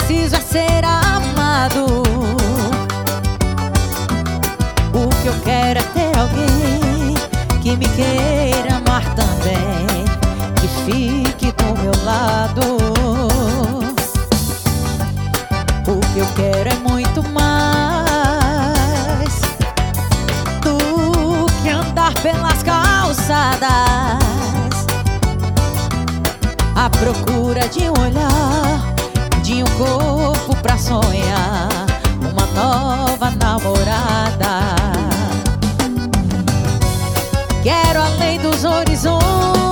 preciso é ser amado. O que eu quero é ter alguém que me queira amar também, que fique do meu lado. O que eu quero é muito mais do que andar pelas calçadas à procura de um olhar, de um corpo pra sonhar uma nova namorada. Quero além dos horizontes